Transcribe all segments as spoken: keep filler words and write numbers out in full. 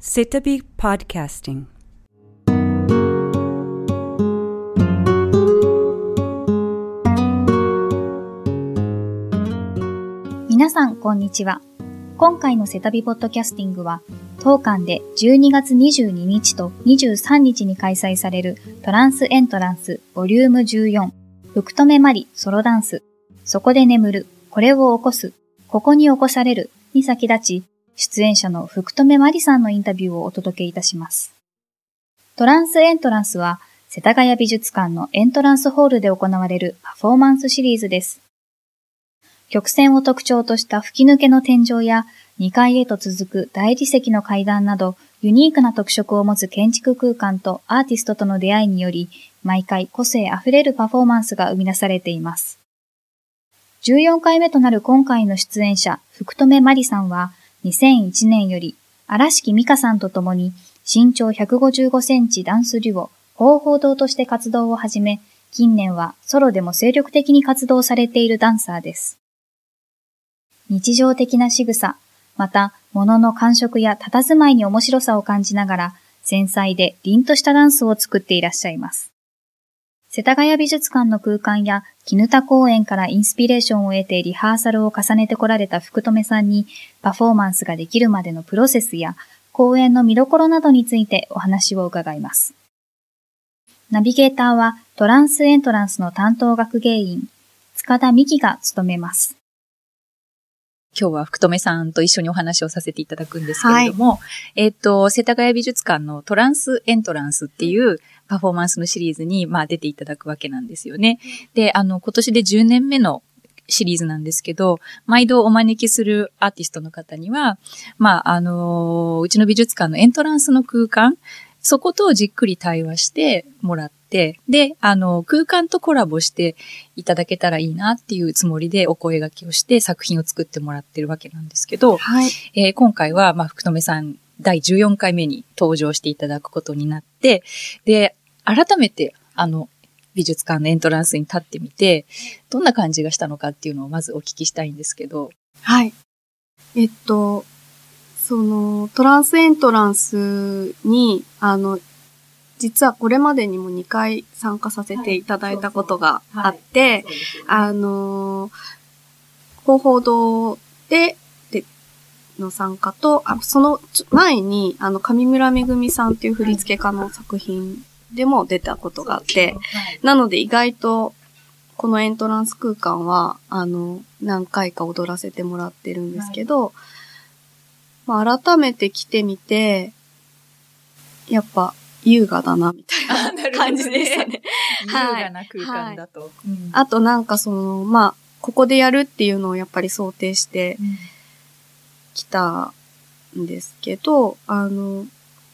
Sitabi Podcasting。 皆さんこんにちは。今回のセタビポッドキャスティングは当館でじゅうにがつにじゅうににちとにじゅうさんにちに開催されるトランスエントランスボリュームじゅうよん福留まりソロダンスそこで眠るこれを起こすここに起こされるに先立ち出演者の福留まりさんのインタビューをお届けいたします。トランスエントランスは世田谷美術館のエントランスホールで行われるパフォーマンスシリーズです。曲線を特徴とした吹き抜けの天井やにかいへと続く大理石の階段などユニークな特色を持つ建築空間とアーティストとの出会いにより毎回個性あふれるパフォーマンスが生み出されています。じゅうよんかいめとなる今回の出演者福留まりさんはにせんいちねんより荒敷美香さんと共に身長ひゃくごじゅうごセンチダンスデュオ鳳凰堂として活動を始め近年はソロでも精力的に活動されているダンサーです。日常的な仕草、また物の感触や佇まいに面白さを感じながら繊細で凛としたダンスを作っていらっしゃいます。世田谷美術館の空間や絹田公園からインスピレーションを得てリハーサルを重ねてこられた福留さんにパフォーマンスができるまでのプロセスや公演の見どころなどについてお話を伺います。ナビゲーターはトランスエントランスの担当学芸員塚田美希が務めます。 今日は福留さんと一緒にお話をさせていただくんですけれども、はい、えっと、世田谷美術館のトランスエントランスっていうパフォーマンスのシリーズに、まあ、出ていただくわけなんですよね。で、あの、今年でじゅうねんめのシリーズなんですけど、毎度お招きするアーティストの方には、まあ、あの、うちの美術館のエントランスの空間、そことじっくり対話してもらって、で、あの、空間とコラボしていただけたらいいなっていうつもりでお声掛けをして作品を作ってもらってるわけなんですけど、はい、えー、今回は、まあ、福留さんだいじゅうよんかいめに登場していただくことになって、で、改めて、あの、美術館のエントランスに立ってみて、どんな感じがしたのかっていうのをまずお聞きしたいんですけど。 はい。えっと、その、トランスエントランスに、あの、実はこれまでにもにかい参加させていただいたことがあって、あの、鳳凰堂で、で、の参加と、あその前に、あの、上村めぐみさんっていう振付家の作品でも出たことがあって、なので意外と、このエントランス空間は、あの、何回か踊らせてもらってるんですけど、まあ、改めて来てみて、やっぱ優雅だな、みたいな感じでしたね。 優雅な空間だと。はいうん、あとなんかその、まあ、ここでやるっていうのをやっぱり想定してきたんですけど、あの、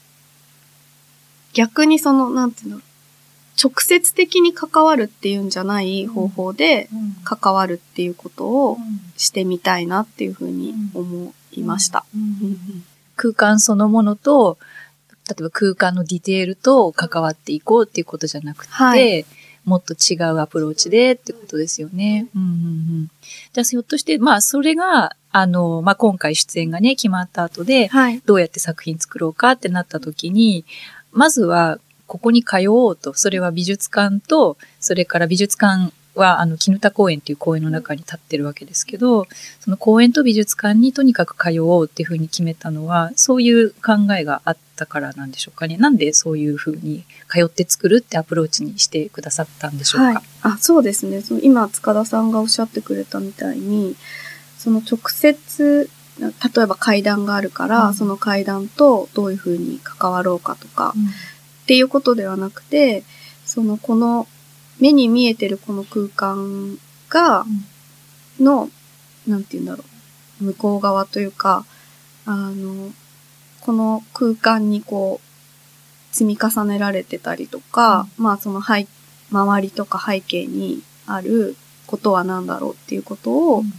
逆にその、なんていうの、直接的に関わるっていうんじゃない方法で関わるっていうことをしてみたいなっていうふうに思いました。 空間そのものと、例えば空間のディテールと関わっていこうっていうことじゃなくて、はい、もっと違うアプローチでってことですよね。うんうんうん、じゃあひょっとして、まあそれが、あの、まあ今回出演がね、決まった後で、はい、どうやって作品作ろうかってなった時に、まずはここに通おうと、それは美術館と、それから美術館は、あの、絹田公園っていう公園の中に立ってるわけですけど、その公園と美術館にとにかく通おうっていうふうに決めたのは、そういう考えがあったからなんでしょうかね。なんでそういうふうに通って作るってアプローチにしてくださったんでしょうか。はい、 あ、そうですね。その今、塚田さんがおっしゃってくれたみたいに、その直接、例えば階段があるから、うん、その階段とどういうふうに関わろうかとか、うん、っていうことではなくて、その、この、目に見えてるこの空間が、の、なんて言うんだろう、向こう側というか、あの、この空間にこう、積み重ねられてたりとか、うん、まあその背、周りとか背景にあることは何だろうっていうことを、うん、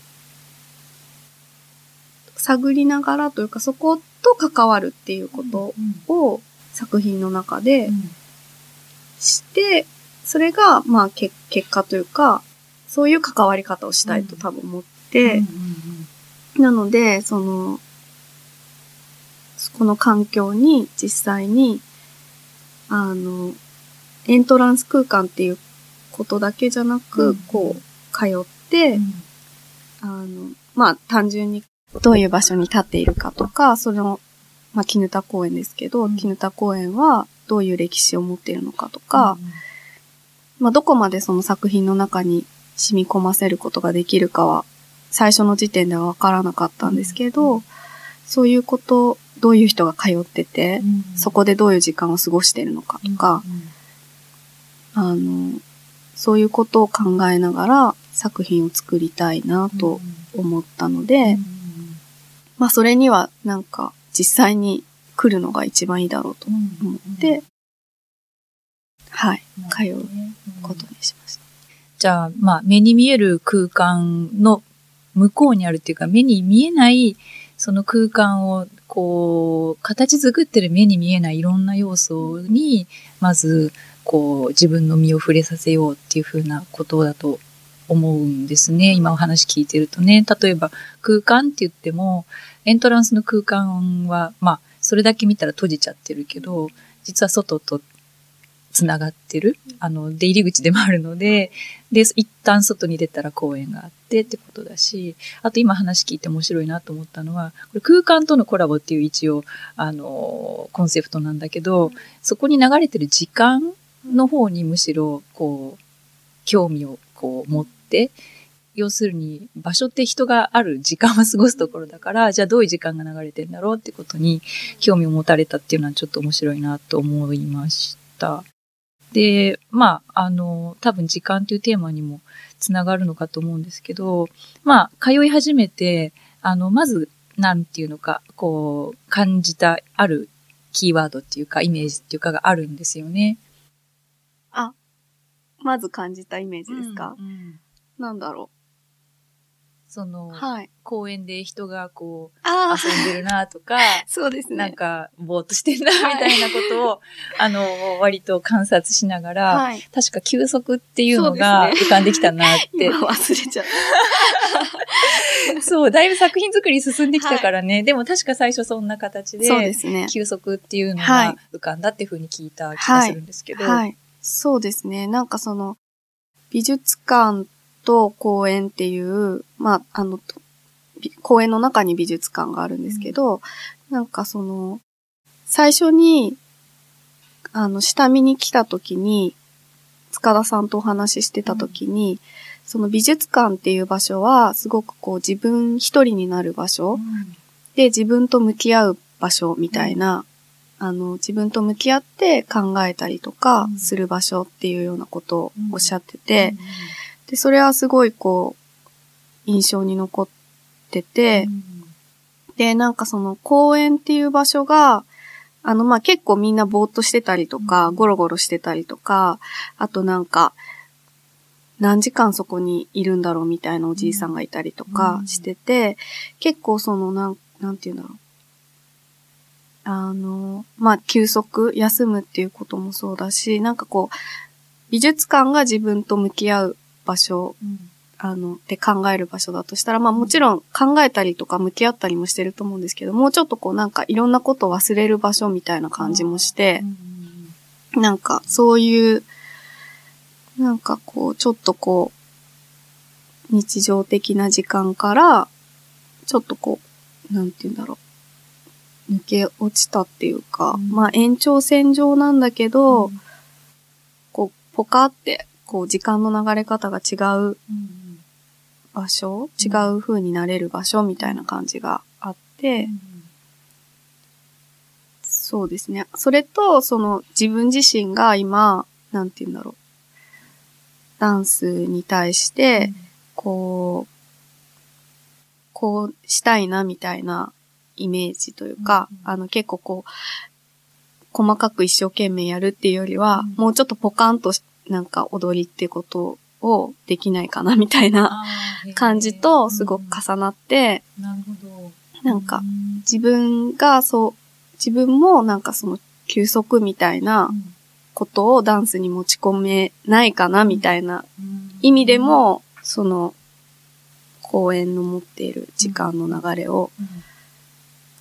探りながらというか、そこと関わるっていうことを作品の中でして、それが、まあ、け、結果というか、そういう関わり方をしたいと多分思って、なので、その、 この環境に実際に、あの、エントランス空間っていうことだけじゃなく、うん、こう、通って、うん、あの、まあ、単純にどういう場所に立っているかとか、その、まあ、絹田公園ですけど、うん、絹田公園はどういう歴史を持っているのかとか、うん、まあ、どこまでその作品の中に染み込ませることができるかは、最初の時点ではわからなかったんですけど、うん、そういうこと、どういう人が通ってて、うん、そこでどういう時間を過ごしているのかとか、うん、あの、そういうことを考えながら作品を作りたいなと思ったので、うん、まあそれにはなんか実際に来るのが一番いいだろうと思って、うん、はい、通うことにしました。 じゃあ、まあ目に見える空間の向こうにあるっていうか、目に見えないその空間をこう形作ってる目に見えないいろんな要素にまずこう自分の身を触れさせようっていう風なことだと思うんですね。今お話聞いてるとね、例えば空間って言ってもエントランスの空間はまあそれだけ見たら閉じちゃってるけど、実は外とつながってる、あの出入り口でもあるので、で一旦外に出たら公園があってってことだし、あと今話聞いて面白いなと思ったのは、これ空間とのコラボっていう一応あのコンセプトなんだけど、そこに流れてる時間の方にむしろこう興味をこう持って、要するに場所って人がある時間を過ごすところだから、じゃあどういう時間が流れてんだろうってことに興味を持たれたっていうのはちょっと面白いなと思いました。で、まあ、あの、多分時間というテーマにもつながるのかと思うんですけど、まあ、通い始めて、あの、まず、なんていうのか、こう、感じたあるキーワードっていうか、イメージっていうかがあるんですよね。 あ、まず感じたイメージですか？うんうん、なんだろう。 その、 はい、 公園で人がこう、遊んでるなとか、 そうですね。 なんか、ぼーっとしてんなみたいなことを、はい、あの、割と観察しながら、はい、確か休息っていうのが浮かんできたなって。 ね、今忘れちゃった。 そう、だいぶ作品作り進んできたからね、はい、でも確か最初そんな形で、 そうですね。 休息っていうのが浮かんだっていうふうに聞いた気がするんですけど。 はいはい、そうですね。なんかその、美術館と公園っていう、まあ、あの、公園の中に美術館があるんですけど、うん、なんかその、最初に、あの、下見に来た時に、塚田さんとお話ししてた時に、うん、その美術館っていう場所は、すごくこう自分一人になる場所、うん、で、自分と向き合う場所みたいな、うん、あの、自分と向き合って考えたりとかする場所っていうようなことをおっしゃってて、うんうん、で、それはすごいこう、印象に残ってて、うん、で、なんかその公園っていう場所が、あの、まあ、結構みんなぼーっとしてたりとか、うん、ゴロゴロしてたりとか、あとなんか、何時間そこにいるんだろうみたいなおじいさんがいたりとかしてて、うん、結構その、なん、なんていうんだろう。あの、まあ、休息、休むっていうこともそうだし、なんかこう、美術館が自分と向き合う場所、うん、あの、って考える場所だとしたら、まあもちろん考えたりとか向き合ったりもしてると思うんですけど、もうちょっとこうなんかいろんなことを忘れる場所みたいな感じもして、うん、なんかそういう、なんかこう、ちょっとこう、日常的な時間から、ちょっとこう、なんて言うんだろう、抜け落ちたっていうか、うん、まあ延長線上なんだけど、うん、こう、ポカって、こう時間の流れ方が違う場所、うん、違う風になれる場所みたいな感じがあって、うん、そうですね。それと、その自分自身が今、なんて言うんだろう。ダンスに対して、こう、こうしたいなみたいなイメージというか、うん、あの結構こう、細かく一生懸命やるっていうよりは、うん、もうちょっとポカンとなんか踊りっていうことをできないかなみたいな感じとすごく重なって、 うん、なるほど。 なんか自分がそう、自分もなんかその休息みたいなことをダンスに持ち込めないかなみたいな意味でも、その公演の持っている時間の流れを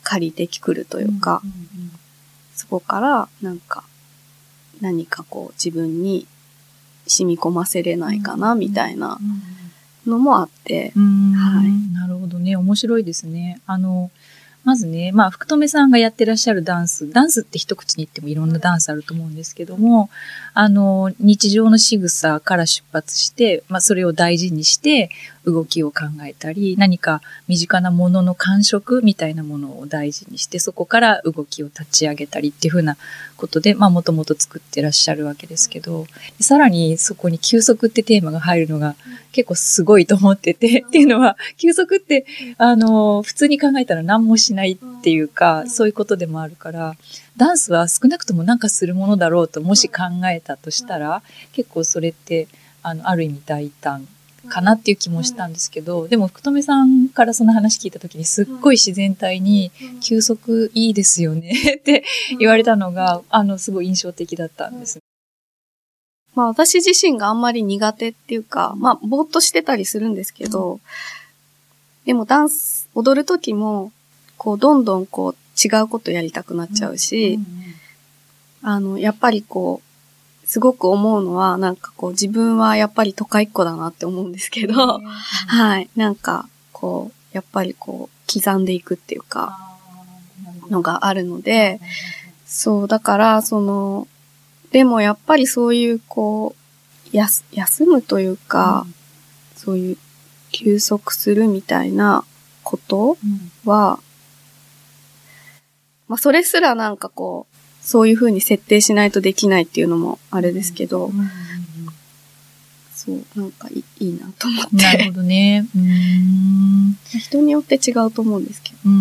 借りてくるというか、 うんうんうん、 そこからなんか何かこう自分に染み込ませれないかなみたいなのもあって、 うんうん、 はい、 なるほどね。面白いですね。あのまずね、まあ、福留さんがやってらっしゃるダンス、ダンスって一口に言ってもいろんなダンスあると思うんですけども、あの、日常の仕草から出発して、まあ、それを大事にして動きを考えたり、何か身近なものの感触みたいなものを大事にして、そこから動きを立ち上げたりっていうふうなことで、まあ、もともと作ってらっしゃるわけですけど、さらにそこに休息ってテーマが入るのが結構すごいと思ってて、っていうのは、休息って、あの、普通に考えたら何もしないっていうか、そういうことでもあるから、ダンスは少なくともなんかするものだろうともし考えたとしたら、結構それってあのある意味大胆かなっていう気もしたんですけど、でも福留さんからその話聞いた時にすっごい自然体に休息いいですよねって言われたのが、あのすごい印象的だったんです。 まあ私自身があんまり苦手っていうか、まあぼーっとしてたりするんですけど、でもダンス踊る時もこうどんどんこう違うことやりたくなっちゃうし、うんうんうん、あの、やっぱりこう、すごく思うのは、なんかこう自分はやっぱり都会っ子だなって思うんですけど、うん、はい。なんかこう、やっぱりこう、刻んでいくっていうか、のがあるので、そう、だから、その、でもやっぱりそういうこう、やす、休むというか、うん、そういう休息するみたいなことは、うん、まあ、それすらなんかこう、そういう風に設定しないとできないっていうのもあれですけど、うんうんうん、そう、なんかい い, いいなと思って。 なるほどね。うーん、 人によって違うと思うんですけど。 うんうん、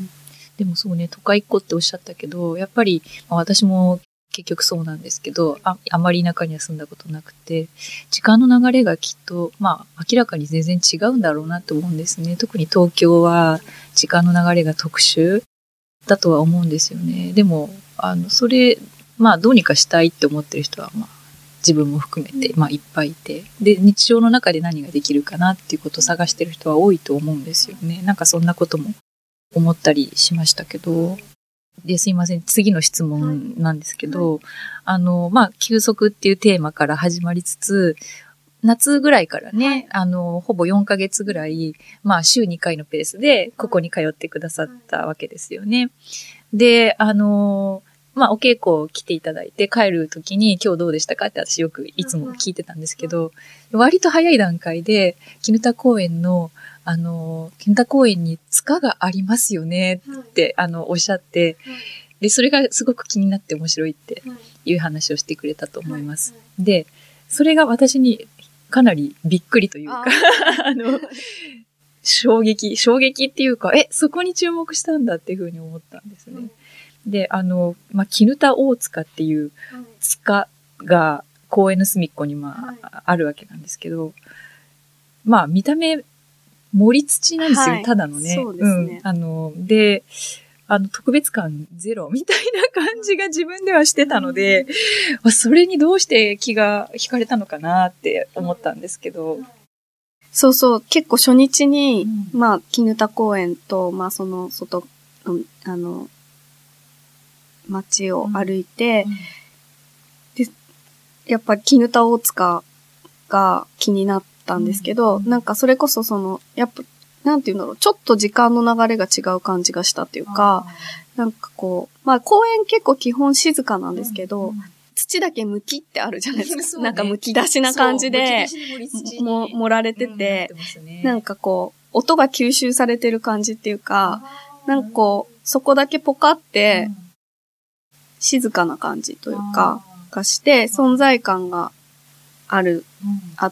でもそうね、都会っ子っておっしゃったけど、やっぱり、まあ、私も結局そうなんですけど、あ, あまり田舎には住んだことなくて、時間の流れがきっと、まあ、明らかに全然違うんだろうなと思うんですね。特に東京は時間の流れが特殊だとは思うんですよね。でも、あの、それ、まあ、どうにかしたいって思ってる人は、まあ、自分も含めて、まあ、いっぱいいて。で、日常の中で何ができるかなっていうことを探してる人は多いと思うんですよね。なんかそんなことも思ったりしましたけど。で、すいません。次の質問なんですけど、あの、まあ、休息っていうテーマから始まりつつ、夏ぐらいからね、はい、あの、ほぼよんかげつぐらい、まあ、週にかいのペースで、ここに通ってくださったわけですよね。で、あの、まあ、お稽古来ていただいて、帰るときに、今日どうでしたかって私よくいつも聞いてたんですけど、割と早い段階で、絹田公園の、あの、絹田公園に塚がありますよねって、あの、おっしゃって、で、それがすごく気になって面白いっていう話をしてくれたと思います。で、それが私に、かなりびっくりというか、あ, あの、衝撃、衝撃っていうか、え、そこに注目したんだっていうふうに思ったんですね。うん、で、あの、まあ、絹田大塚っていう塚が公園の隅っこに、まあ、はい、あるわけなんですけど、まあ、見た目、森土なんですよ、はい、ただのね。 そうですね。 うん。あの、で、あの、特別感ゼロみたいな感じが自分ではしてたので、うん、それにどうして気が惹かれたのかなって思ったんですけど。 そうそう、結構初日に、うん、まあ、絹田公園と、まあ、その、外、うん、あの、街を歩いて、うんうん、で、やっぱり絹田大塚が気になったんですけど、うん、なんかそれこそその、やっぱ、なんていうんだろう、ちょっと時間の流れが違う感じがしたっていうか、なんかこう、まあ公園結構基本静かなんですけど、うんうん、土だけ剥きってあるじゃないですか。ね、なんか剥き出しな感じで、も、盛られてて、うんね、なんかこう、音が吸収されてる感じっていうか、なんかこう、そこだけポカって、静かな感じというか、がして、存在感がある、あって、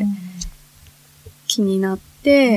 気になって、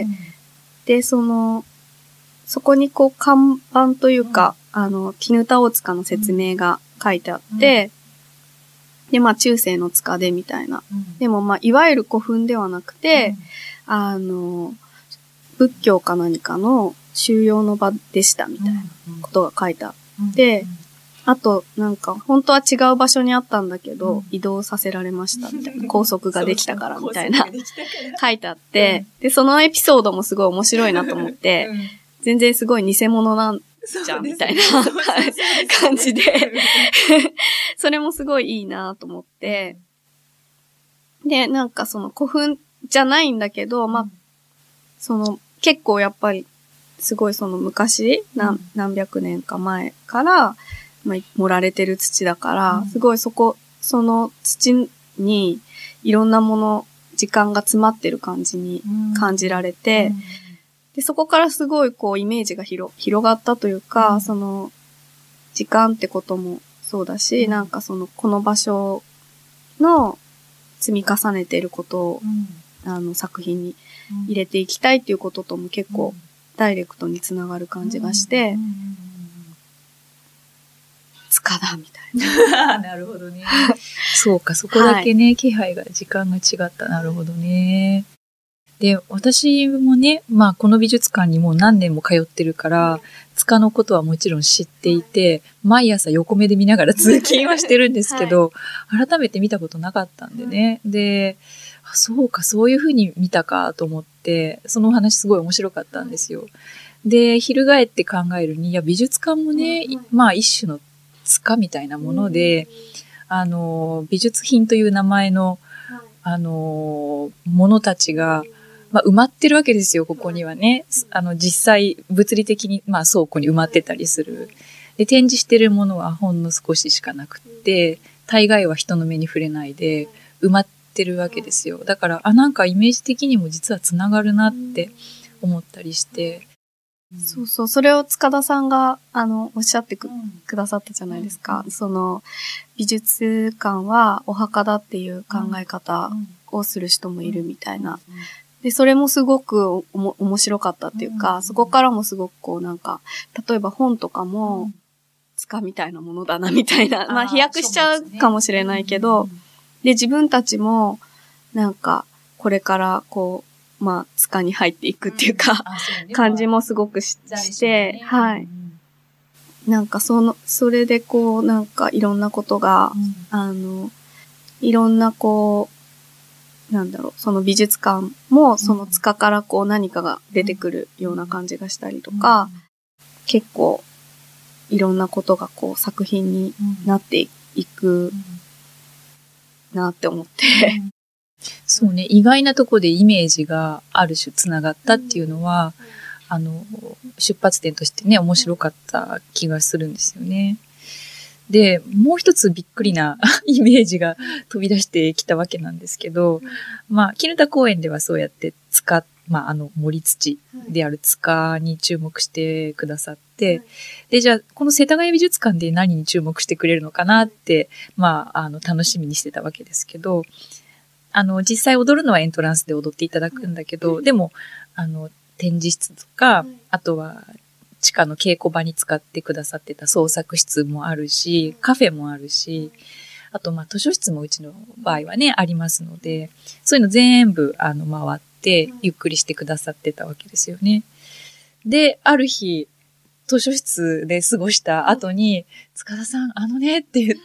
で、その、そこにこう看板というか、あの、絹田大塚の説明が書いてあって、で、まあ中世の塚でみたいな。でもまあ、いわゆる古墳ではなくて、あの、仏教か何かの収容の場でしたみたいなことが書いてあって、あと、なんか、本当は違う場所にあったんだけど、うん、移動させられましたみたいな。高速ができたからみたいな。書いてあって、うん、で、そのエピソードもすごい面白いなと思って、うん、全然すごい偽物なんじゃんみたいな感じで、それもすごいいいなと思って、で、なんかその古墳じゃないんだけど、まあ、その結構やっぱりすごいその昔、何、何百年か前から、まあ、盛られてる土だから、すごいそこ、その土にいろんなもの、時間が詰まってる感じに感じられて、うんうん、で、そこからすごいこうイメージが広、広がったというか、うん、その、時間ってこともそうだし、うん、なんかその、この場所の積み重ねていることを、うん、あの、作品に入れていきたいっていうこととも結構、ダイレクトにつながる感じがして、塚だみたいな。 なるほどね。そうか、そこだけね、はい、気配が、時間が違った。なるほどね。で、私もね、まあこの美術館にもう何年も通ってるから、塚のことはもちろん知っていて、毎朝横目で見ながら通勤はしてるんですけど、はい、改めて見たことなかったんでね。で、あ、そうか、そういうふうに見たかと思って、そのお話すごい面白かったんですよ。で、翻って考えるに、いや、美術館もね、まあ一種の塚みたいなもので、あの、美術品という名前の、あの、ものたちが、まあ、埋まってるわけですよ、ここにはね。あの、実際、物理的に、まあ、倉庫に埋まってたりする。で、展示してるものはほんの少ししかなくって、大概は人の目に触れないで、埋まってるわけですよ。だから、あ、なんかイメージ的にも実はつながるなって思ったりして。 そうそう、それを塚田さんが、あの、おっしゃって く,、うん、くださったじゃないですか。うん、その、美術館はお墓だっていう考え方をする人もいるみたいな。で、それもすごくおも面白かったっていうか、うん、そこからもすごくこうなんか、例えば本とかも、塚みたいなものだなみたいな、まあ飛躍しちゃうかもしれないけど、で、自分たちも、なんか、これからこう、まあ、塚に入っていくっていうか、うんね、感じもすごく し, して、ね、はい、うん。なんかその、それでこう、なんかいろんなことが、うん、あの、いろんなこう、なんだろう、その美術館もその塚からこう何かが出てくるような感じがしたりとか、うん、結構いろんなことがこう作品になっていくなって思って。うん、 そうね、意外なところでイメージがある種つながったっていうのは、あの、出発点としてね、面白かった気がするんですよね。で、もう一つびっくりなイメージが飛び出してきたわけなんですけど、まあ、絹田公園ではそうやって塚、まあ、あの、森土である塚に注目してくださって、で、じゃあ、この世田谷美術館で何に注目してくれるのかなって、まあ、あの、楽しみにしてたわけですけど、あの、実際踊るのはエントランスで踊っていただくんだけど、でも、あの、展示室とか、あとは、地下の稽古場に使ってくださってた創作室もあるし、カフェもあるし、あと、まあ、図書室もうちの場合はね、ありますので、そういうの全部、あの、回って、ゆっくりしてくださってたわけですよね。で、ある日、図書室で過ごした後に、塚田さん、あのねって言って、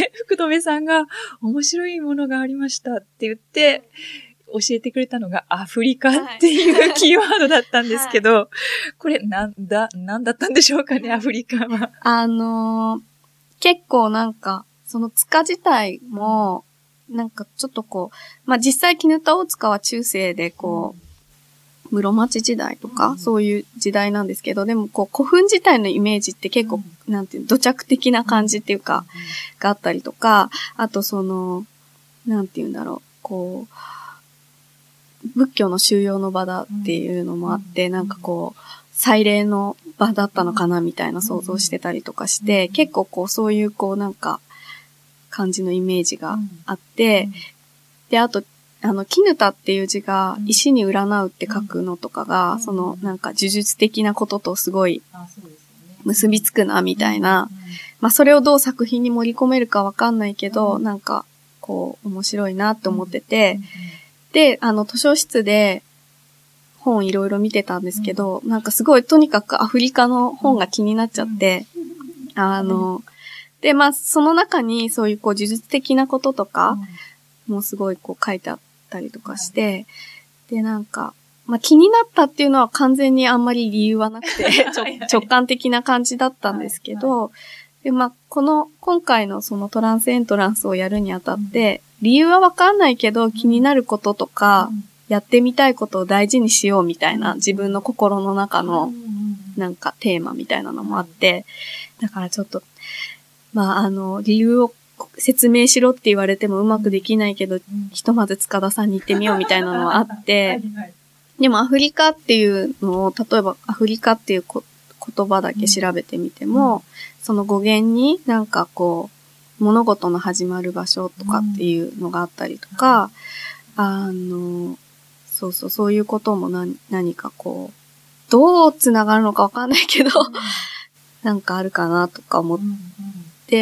福留さんが面白いものがありましたって言って、教えてくれたのがアフリカっていうキーワードだったんですけど、はい、これなんだ、なんだったんでしょうかね、アフリカは。 あのー、結構なんか、その塚自体も、なんかちょっとこう、まあ、実際絹田大塚は中世でこう、うん室町時代とか、うん、そういう時代なんですけど、でもこう古墳自体のイメージって結構、うん、なんていう土着的な感じっていうか、うん、があったりとか、あとその、なんていうんだろう、こう、仏教の修養の場だっていうのもあって、うん、なんかこう、祭礼の場だったのかなみたいな想像してたりとかして、うん、結構こうそういうこうなんか、感じのイメージがあって、で、あと、あの、絹田っていう字が、石に占うって書くのとかが、うん、その、なんか、呪術的なこととすごい、結びつくな、みたいな。うん、まあ、それをどう作品に盛り込めるかわかんないけど、うん、なんか、こう、面白いなって思ってて、うん、で、あの、図書室で、本いろいろ見てたんですけど、うん、なんかすごい、とにかくアフリカの本が気になっちゃって、うん、あの、で、まあ、その中に、そういう、こう、呪術的なこととか、もうすごい、こう、書いてあって、たりとかして、で、なんか、 まあ、気になったっていうのは完全にあんまり理由はなくて、直感的な感じだったんですけど、で、まあ、この、今回のそのトランスエントランスをやるにあたって、理由はわかんないけど気になることとか、やってみたいことを大事にしようみたいな自分の心の中のなんかテーマみたいなのもあって、だからちょっと、まあ、あの、理由を説明しろって言われてもうまくできないけど、ひとまず塚田さんに行ってみようみたいなのはあって、でもアフリカっていうのを、例えばアフリカっていうこ言葉だけ調べてみても、うん、その語源になんかこう、物事の始まる場所とかっていうのがあったりとか、うん、あの、そうそう、そういうことも何、何かこう、どう繋がるのかわかんないけど、うん、なんかあるかなとか思って、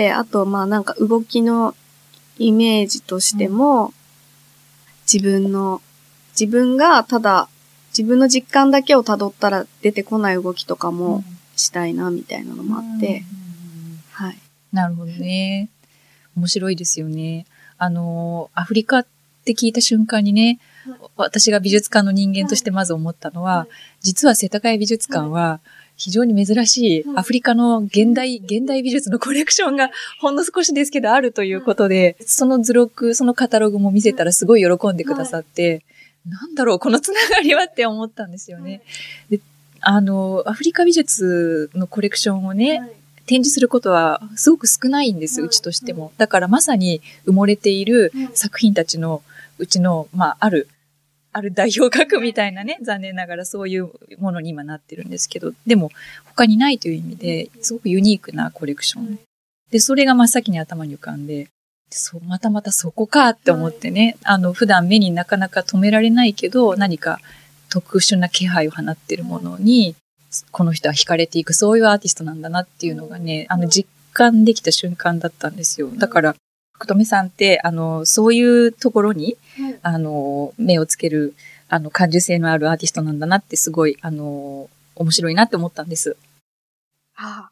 あとまあなんか動きのイメージとしても、自分の、自分がただ、自分の実感だけを辿ったら出てこない動きとかもしたいなみたいなのもあって、はい。 なるほどね。面白いですよね。あの、アフリカって聞いた瞬間にね、私が美術館の人間としてまず思ったのは、実は世田谷美術館は非常に珍しいアフリカの現代、現代美術のコレクションがほんの少しですけどあるということで、その図録、そのカタログも見せたらすごい喜んでくださって、なんだろう、このつながりはって思ったんですよね。で、あの、アフリカ美術のコレクションをね、はい、展示することはすごく少ないんです、はい、うちとしても。だからまさに埋もれている作品たちのうちの、まあ、ある、ある代表格みたいなね、残念ながらそういうものに今なってるんですけど、でも他にないという意味ですごくユニークなコレクション。で、それが真っ先に頭に浮かんで、そう、またまたそこかって思ってね、あの、普段目になかなか止められないけど、何か特殊な気配を放っているものに、この人は惹かれていく、そういうアーティストなんだなっていうのがね、あの、実感できた瞬間だったんですよ。だから、福留さんって、あの、そういうところに、あの、目をつける、あの、感受性のあるアーティストなんだなって、すごい、あの、面白いなって思ったんです。 はあ、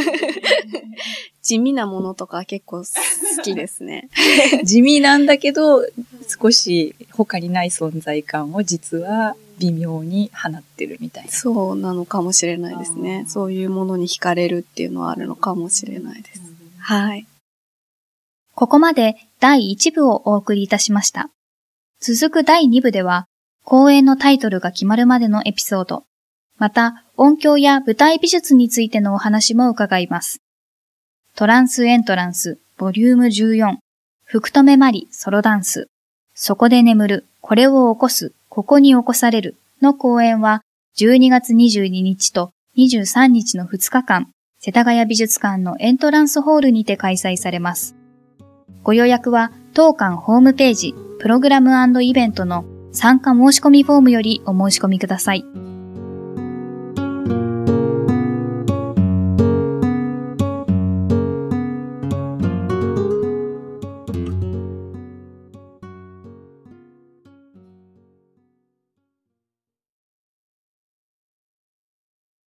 地味なものとか結構好きですね。 地味なんだけど、少し他にない存在感を実は微妙に放ってるみたいな。 そうなのかもしれないですね。そういうものに惹かれるっていうのはあるのかもしれないです。はい。 ここまでだいいち部をお送りいたしました。続くだいに部では、公演のタイトルが決まるまでのエピソード、また音響や舞台美術についてのお話も伺います。トランスエントランスボリュームじゅうよん、福留まりソロダンス、そこで眠る、これを起こす、ここに起こされるの公演はじゅうにがつにじゅうににちとにじゅうさんにちのふつかかん、世田谷美術館のエントランスホールにて開催されます。ご予約は当館ホームページ、プログラム&イベントの参加申し込みフォームよりお申し込みください。